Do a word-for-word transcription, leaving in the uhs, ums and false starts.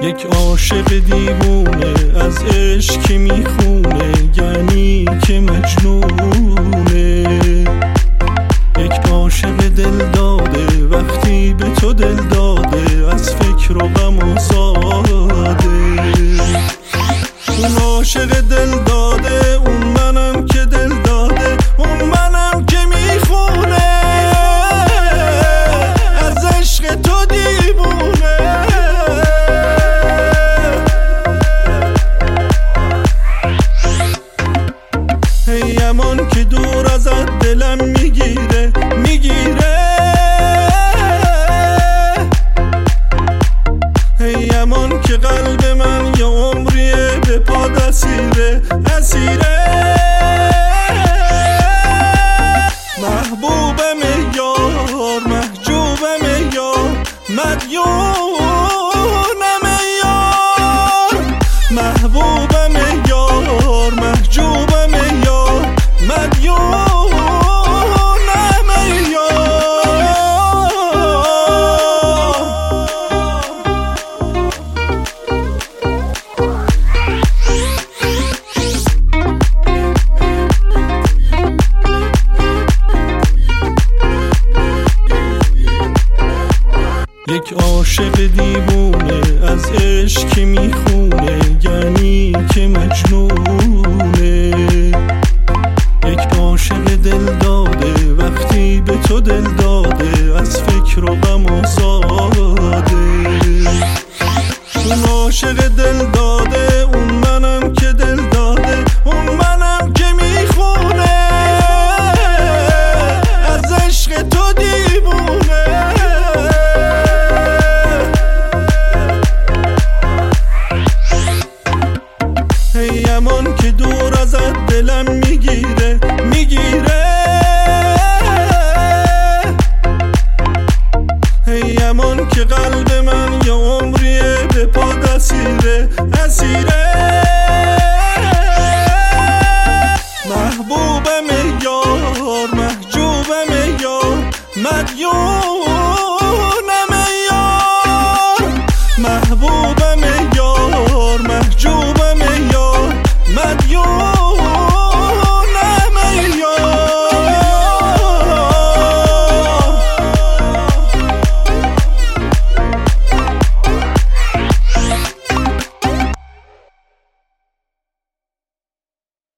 یک عاشق دیوونه از عشق که میخونه، یعنی که مجنونه. یک عاشق دل داده وقتی به تو دل داده، از فکر و غم و زاده. اون عاشق دل داده، اون منم که دل داده، اون منم که میخونه از عشق تو دیوونه. هی امان که دور ازت دلم میگیره میگیره، هی امان که قلب من یا عمریه به پا اسیره اسیره. محبوبم یار محجوبم یار، مدیونم یار. محبوبم یار محجوبم یار، مدیونم یار. یک عاشق دیوونه از عشق که میخونه، یعنی که مجنونه. یک عاشق دل داده وقتی به تو دل داده، از فکر و غم و زاده. اون عاشق دل داده، اون منم که دل داده، اون منم که میخونه از عشق تو دیوونه. هی امان که دور ازت دلم میگیره میگیره، هی امان که قلب من یا عمریه به پا اسیره